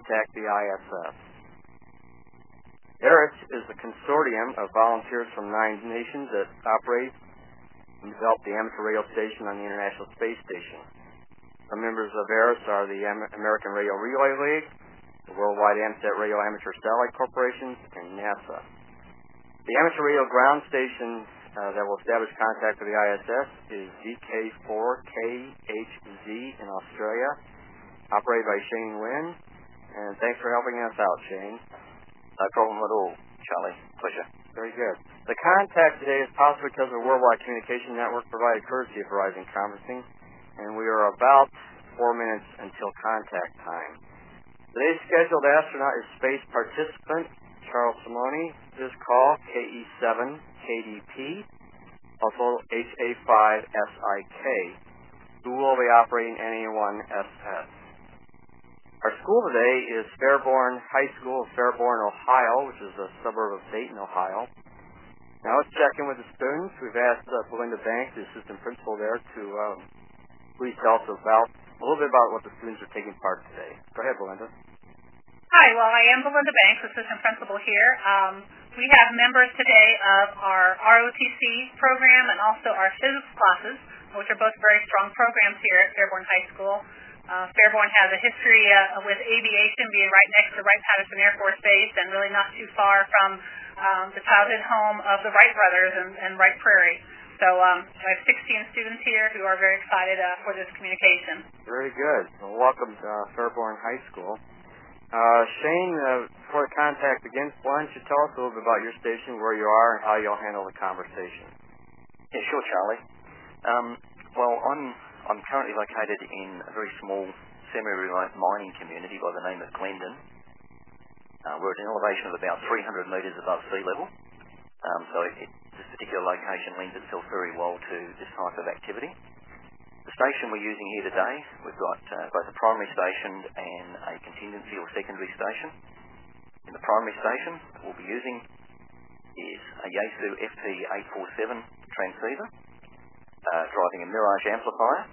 contact the ISS. ARIS is a consortium of volunteers from 9 nations that operate and develop the amateur radio station on the International Space Station. Some members of ARIS are the American Radio Relay League, the Worldwide AMSAT Radio Amateur Satellite Corporation, and NASA. The amateur radio ground station that will establish contact with the ISS is VK4KHZ in Australia, operated by Shane Wynn. And thanks for helping us out, Shane. No problem at all, Charlie. Pleasure. Very good. The contact today is possible because of the Worldwide Communication Network provided courtesy of Horizon Conferencing, and we are about 4 minutes until contact time. Today's scheduled astronaut is space participant Charles Simoni. This call, KE7KDP, also HA5SIK, who will be operating NA1SS. Our school today is Fairborn High School of Fairborn, Ohio, which is a suburb of Dayton, Ohio. Now let's check in with the students. We've asked Belinda Banks, the assistant principal there, to please tell us a little bit about what the students are taking part today. Go ahead, Belinda. Hi, well, I am Belinda Banks, assistant principal here. We have members today of our ROTC program and also our physics classes, which are both very strong programs here at Fairborn High School. Fairborn has a history with aviation, being right next to Wright-Patterson Air Force Base and really not too far from the childhood home of the Wright brothers and Wright Prairie. So I have 16 students here who are very excited for this communication. Very good. Well, welcome to Fairborn High School. Shane, before the contact begins, why don't you tell us a little bit about your station, where you are, and how you'll handle the conversation? Yeah, sure, Charlie. Well, I'm currently located in a very small semi-remote mining community by the name of Glendon. We're at an elevation of about 300 metres above sea level, so this particular location lends itself very well to this type of activity. The station we're using here today, we've got both a primary station and a contingency or secondary station. In the primary station, what we'll be using is a Yaesu FT847 transceiver, driving a Mirage amplifier,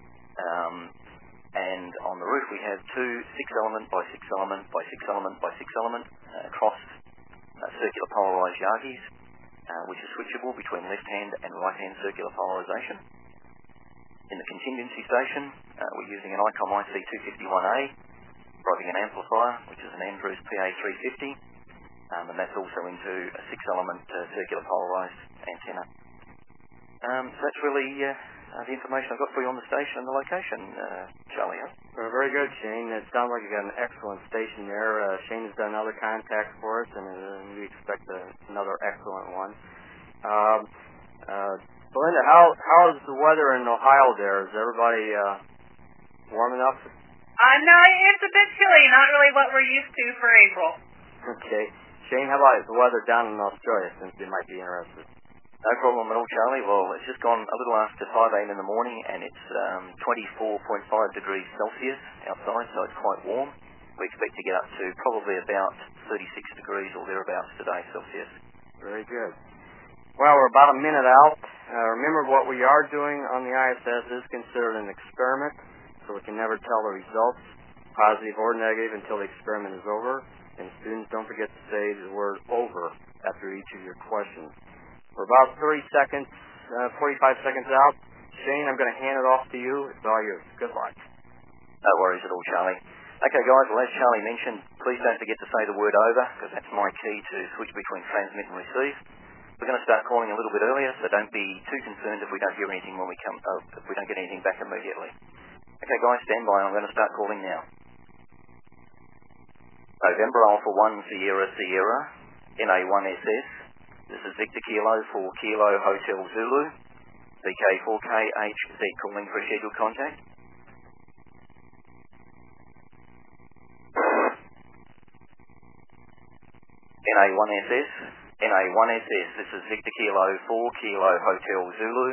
and on the roof we have two 6-element by 6-element by 6-element by 6-element crossed circular polarized Yagis, which is switchable between left-hand and right-hand circular polarization. In the contingency station, we're using an ICOM IC251A, driving an amplifier, which is an Andrews PA350, and that's also into a 6-element circular polarized antenna. So that's really the information I've got for you on the station and the location, Charlie. Very good, Shane. It sounds like you've got an excellent station there. Shane has done another contact for us, and we expect another excellent one. Belinda, how's the weather in Ohio there? Is everybody warm enough? No, it's a bit chilly. Not really what we're used to for April. Okay. Shane, how about the weather down in Australia, since you might be interested? No problem at all, Charlie. Well, it's just gone a little after 5 a.m. in the morning, and it's 24.5 degrees Celsius outside, so it's quite warm. We expect to get up to probably about 36 degrees or thereabouts today, Celsius. Very good. Well, we're about a minute out. Remember, what we are doing on the ISS is considered an experiment, so we can never tell the results, positive or negative, until the experiment is over. And students, don't forget to say the word "over" after each of your questions. We're about 45 seconds out. Shane, I'm going to hand it off to you. It's all yours. Good luck. No worries at all, Charlie. Okay, guys, well, as Charlie mentioned, please don't forget to say the word "over," because that's my key to switch between transmit and receive. We're going to start calling a little bit earlier, so don't be too concerned if we don't hear anything when we come. If we don't get anything back immediately. Okay, guys, stand by. I'm going to start calling now. November Alpha 1 Sierra Sierra, NA1SS. This is Victor Kilo for Kilo Hotel Zulu. VK4KHZ calling for a scheduled contact. NA1SS. NA1SS, this is Victor Kilo 4 Kilo Hotel Zulu.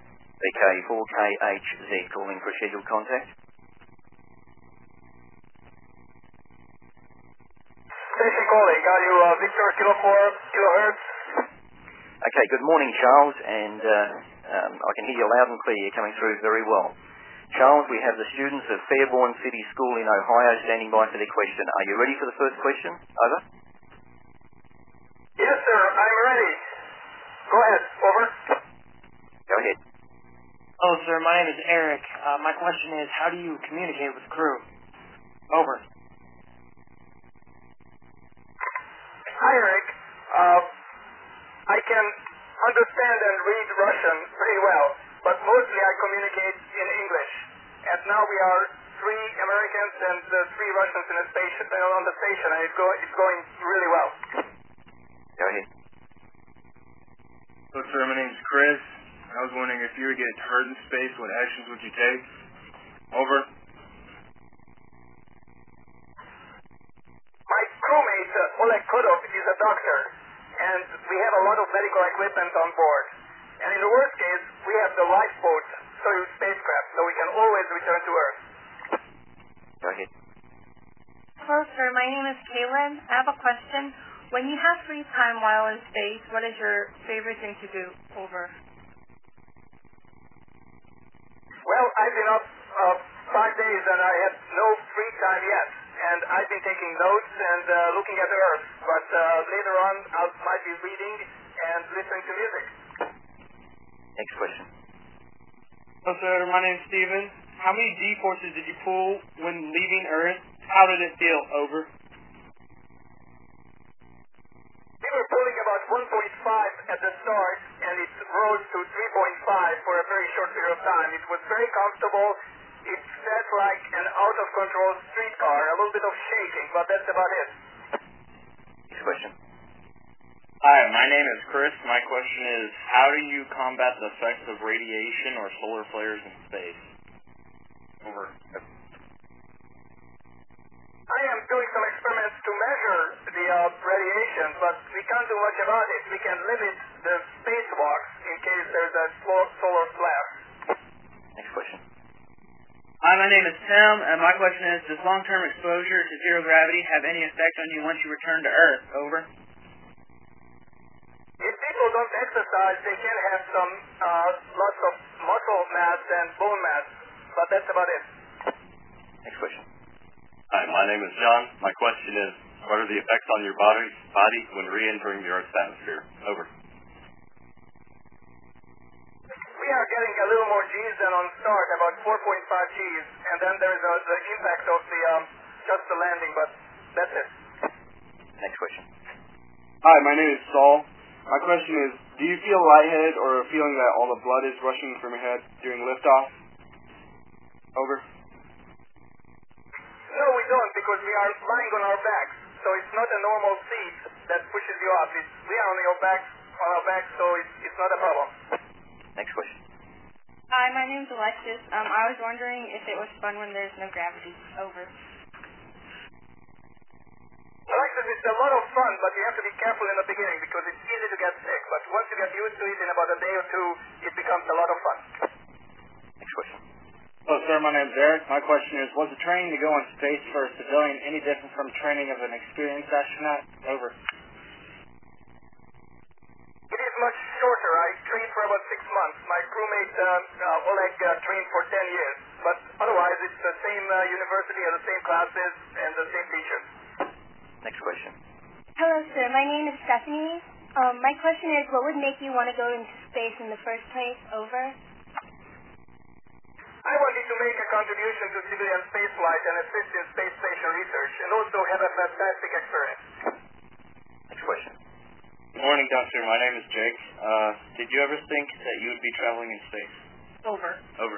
VK4KHZ calling for a scheduled contact. Station calling, got you Victor Kilo 4 kilohertz. Okay, good morning, Charles, and I can hear you loud and clear. You're coming through very well. Charles, we have the students of Fairborn City School in Ohio standing by for their question. Are you ready for the first question? Over. Yes, sir. I'm ready. Go ahead. Over. Go ahead. Hello, sir. My name is Eric. My question is, how do you communicate with crew? Over. Hi, Eric. I can understand and read Russian pretty well, but mostly I communicate in English. And now we are 3 Americans and 3 Russians in a station, on the station, and it's going really well. Go ahead. Hello, sir. My name is Chris. I was wondering if you were getting hurt in space, what actions would you take? Over. My crewmate, Oleg Kudov, is a doctor, and we have a lot of medical equipment on board. And in the worst case, we have the lifeboat Soyuz spacecraft, so we can always return to Earth. Go ahead. Hello, sir. My name is Kaylin. I have a question. When you have free time while in space, what is your favorite thing to do? Over. Well, I've been up 5 days, and I have no free time yet. And I've been taking notes and looking at the Earth. But later on, I might be reading and listening to music. Next question. Hello, sir. My name is Steven. How many G-forces did you pull when leaving Earth? How did it feel? Over. We were pulling about 1.5 at the start, and it rose to 3.5 for a very short period of time. It was very comfortable. It felt like an out-of-control streetcar, a little bit of shaking, but that's about it. Next question. Hi, my name is Chris. My question is, how do you combat the effects of radiation or solar flares in space? Over. I am doing some experiments to measure the radiation, but we can't do much about it. We can limit the spacewalks in case there's a solar flare. Next question. Hi, my name is Tim, and my question is, does long-term exposure to zero gravity have any effect on you once you return to Earth? Over. If people don't exercise, they can have some lots of muscle mass and bone mass, but that's about it. Next question. Hi, my name is John. My question is, what are the effects on your body when re-entering the Earth's atmosphere? Over. We are getting a little more G's than on start, about 4.5 G's, and then there's the impact of just the landing, but that's it. Next question. Hi, my name is Saul. My question is, do you feel lightheaded or a feeling that all the blood is rushing from your head during liftoff? Over. No, we don't, because we are lying on our backs, so it's not a normal seat that pushes you up. We are on our backs, so it's not a problem. Next question. Hi, my name is Alexis. I was wondering if it was fun when there's no gravity. Over. Alexis, it's a lot of fun, but you have to be careful in the beginning because it's easy to get sick. But once you get used to it, in about a day or two, it becomes a lot of fun. Next question. Hello, sir. My name is Eric. My question is, was the training to go in space for a civilian any different from training of an experienced astronaut? Over. It is much shorter. I trained for about 6 months. My crewmate, Oleg, trained for 10 years. But otherwise, it's the same university and the same classes and the same teachers. Next question. Hello, sir. My name is Stephanie. My question is, what would make you want to go into space in the first place? Over. I wanted to make a contribution to civilian spaceflight and assist in space station research, and also have a fantastic experience. Next question. Good morning, Doctor. My name is Jake. Did you ever think that you would be traveling in space? Over. Over.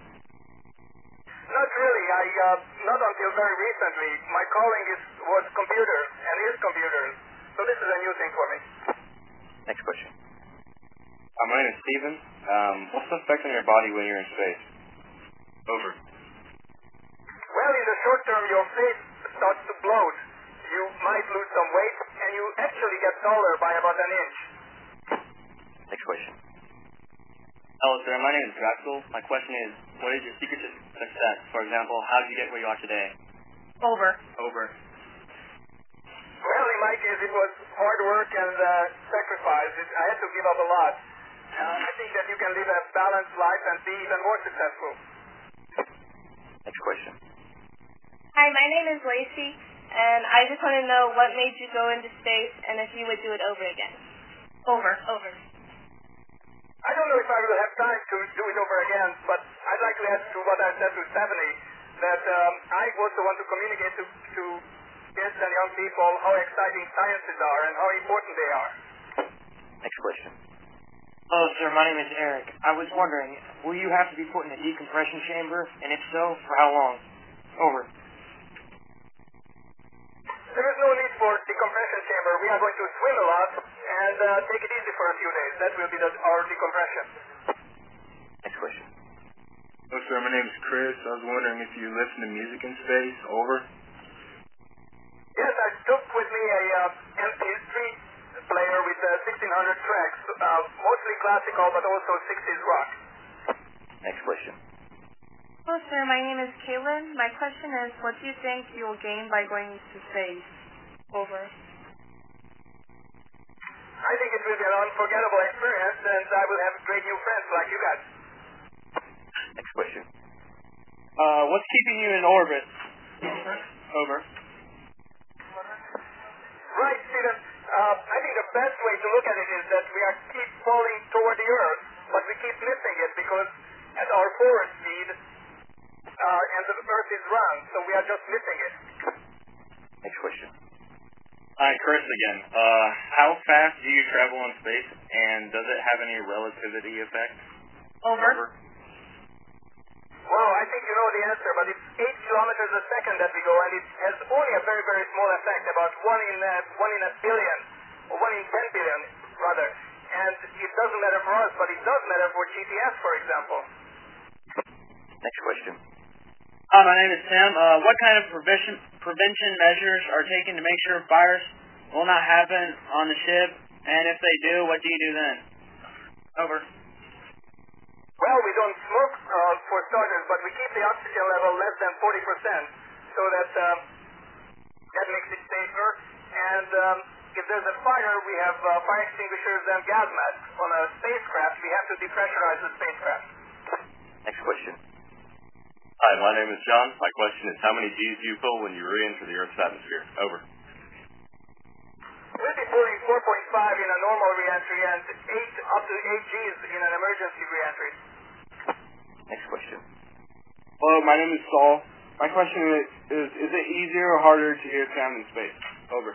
Not really. Not until very recently. My calling was computers, and is computers. So this is a new thing for me. Next question. My name is Steven. What's the effect on your body when you're in space? Over. Well, in the short term, your face starts to bloat. You might lose some weight, and you actually get taller by about an inch. Next question. Hello, sir. My name is Draxel. My question is, what is your secret to success? For example, how did you get where you are today? Over. Over. Well, in my case, it was hard work and sacrifice. I had to give up a lot. I think that you can live a balanced life and be even more successful. Next question. Hi, my name is Lacey, and I just want to know what made you go into space and if you would do it over again. Over. I don't know if I will have time to do it over again, but I'd like to add to what I said to Stephanie, that I also want to communicate to kids and young people how exciting sciences are and how important they are. Next question. Hello, sir. My name is Eric. I was wondering, will you have to be put in a decompression chamber, and if so, for how long? Over. There is no need for decompression chamber. We are going to swim a lot and take it easy for a few days. That will be our decompression. Next question. Hello, sir. My name is Chris. I was wondering if you listen to music in space. Over. Yes, I took with me a MP3 player with 1,600 tracks, mostly classical, but also 60s rock. Next question. Hello, sir. My name is Kaylin. My question is, what do you think you will gain by going to space? Over. I think it will be an unforgettable experience, and I will have great new friends like you guys. Next question. What's keeping you in orbit? Over. Right, Stephen. I think the best way to look at it is that we keep falling toward the Earth, but we keep missing it because at our forward speed, and the Earth is round, so we are just missing it. Next question. Hi, Chris again. How fast do you travel in space, and does it have any relativity effect? Over. Well, I think you know the answer, but it's 8 kilometers a second that we go, and it has only a very, very small effect, about 1 in a billion, or 1 in 10 billion, rather. And it doesn't matter for us, but it does matter for GPS, for example. Next question. Hi, my name is Tim. What kind of prevention measures are taken to make sure fires will not happen on the ship? And if they do, what do you do then? Over. Well, we don't smoke for starters, but we keep the oxygen level less than 40%, so that makes it safer. And if there's a fire, we have fire extinguishers and gas masks. On a spacecraft, we have to depressurize the spacecraft. Next question. Hi, my name is John. My question is, how many G's do you pull when you re-enter the Earth's atmosphere? Over. We'll be pulling 4.5 in a normal reentry and up to 8 G's in an emergency reentry. Next question. Hello, my name is Saul. My question is it easier or harder to hear sound in space? Over.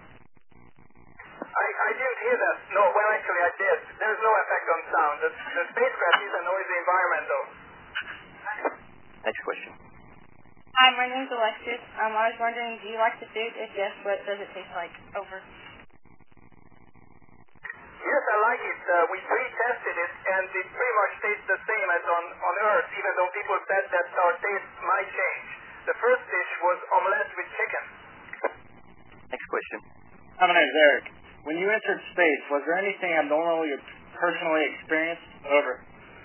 I didn't hear that. No, well, actually, I did. There's no effect on sound. The spacecraft is a noisy environment, though. Next question. Hi, my name is Alexis. I was wondering, do you like the food? If yes, what does it taste like? Over. Yes, I like it. We pre-tested it, and it pretty much tastes the same as on Earth, even though people said that our taste might change. The first dish was omelette with chicken. Next question. Hi, my name is Eric. When you entered space, was there anything abnormal you personally experienced? Over.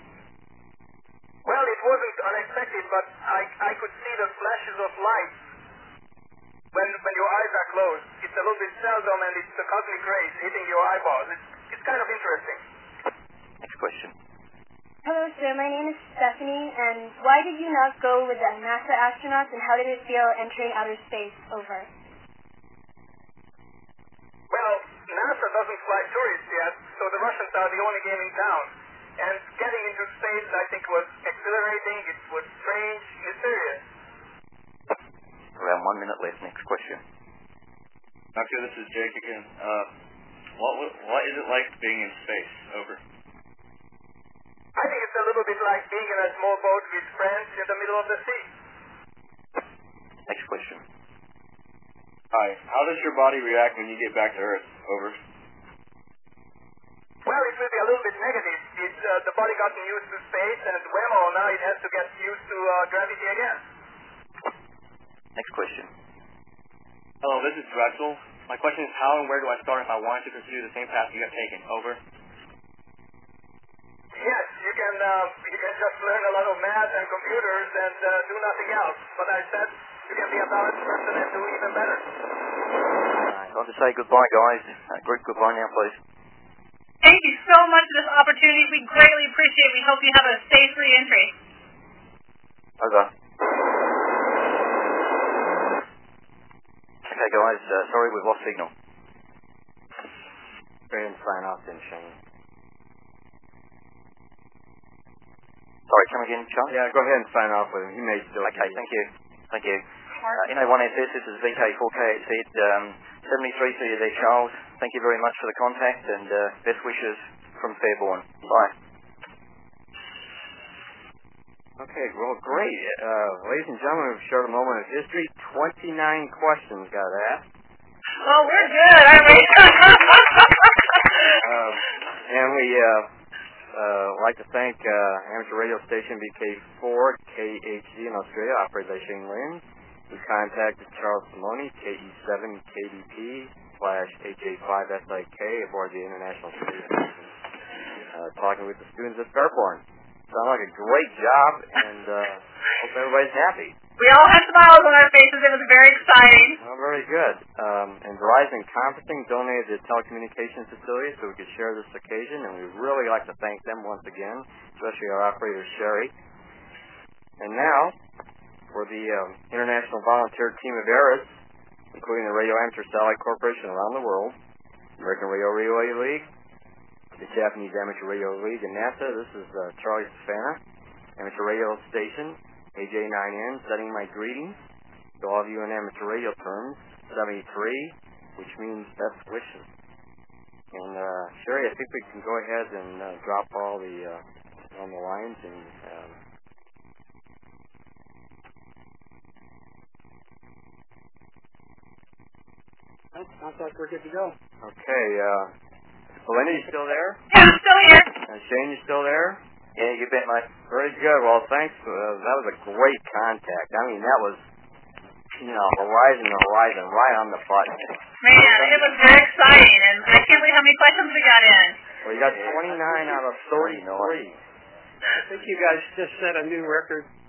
Well, it wasn't unexpected, but I could see the flashes of light when your eyes are closed. It's a little bit seldom, and it's the cosmic rays hitting your eyeballs. It's kind of interesting. Next question. Hello, sir. My name is Stephanie, and why did you not go with the NASA astronauts, and how did it feel entering outer space? Over. Well, NASA doesn't fly tourists yet, so the Russians are the only game in town. And getting into space, I think, was exhilarating, it was strange, mysterious. Around 1 minute left. Next question. Doctor, this is Jake again. What is it like being in space? Over. I think it's a little bit like being in a small boat with friends in the middle of the sea. Next question. Hi, how does your body react when you get back to Earth? Over. Well, it will be a little bit negative. The body gotten used to space, and whammo, now it has to get used to gravity again. Next question. Hello, this is Drexel. My question is, how and where do I start if I wanted to pursue the same path you have taken? Over. Yes, you can just learn a lot of math and computers and do nothing else. But I said you can be a balanced person and do even better. Time to say goodbye, guys. Group, goodbye now, please. Thank you so much for this opportunity. We greatly appreciate it. We hope you have a safe re-entry. Over. Okay, guys, sorry we've lost signal. Go ahead and sign off then, Shane. Sorry, come again, Charlie? Yeah, go ahead and sign off with him. He may still... Okay, thank you. Thank you. NA1SS, this is VK4KHZ, 73 to you there, Charles. Thank you very much for the contact and best wishes from Fairborn. Bye. Okay, well, great. Ladies and gentlemen, we've shared a moment of history. 29 questions got asked. Oh, we're good, aren't we? And we like to thank amateur radio station VK4 KHZ in Australia, operated by Shane Lynn. We contacted Charles Simoni, KE7KDP/HA5SIK aboard the International Space Station, talking with the students at Fairborn. Sounded like a great job, and hope everybody's happy. We all had smiles on our faces. It was very exciting. Well, very good. And Verizon Conferencing donated the telecommunications facility so we could share this occasion, and we'd really like to thank them once again, especially our operator, Sherry. And now, for the International Volunteer Team of ARIS, including the Radio Amateur Satellite Corporation around the world, American Radio Relay League, the Japanese Amateur Radio League, and NASA, this is Charlie Stefana, Amateur Radio Station, AJ9N, sending my greetings to all of you in amateur radio terms, 73, which means best wishes. And Sherry, I think we can go ahead and drop all the on the lines and sounds like we're good to go. Okay, Belinda, you still there? Yeah, I'm still here. Shane, you still there? Yeah, you bet, mate. Very good. Well, thanks. That was a great contact. I mean, that was, Verizon right on the button. Man, it was very exciting, and I can't believe how many questions we got in. Well, you got 29 out of 33. I think you guys just set a new record.